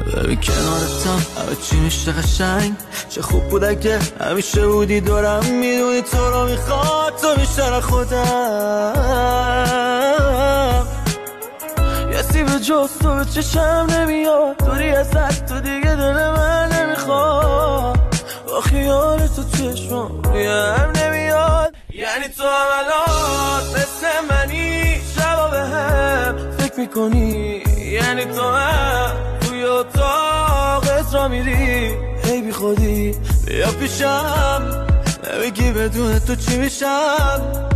ببین کنارتم همه چی میشه قشنگ. چه خوب بود اگه همیشه بودی دورم، میدونی تو رو میخواد تو بیشتر خودم. یه سیب جز تو به چشم نمیاد، دوری ازت تو دیگه دل من نمیخواد. با خیال تو چشمم هم نمیاد. یعنی تو عملات مثل منی، شبا به هم فکر میکنی. یعنی تو هم توی اتاقت را میری، هی بی خودی بیا پیشم، نمیگی بدون تو چی میشم.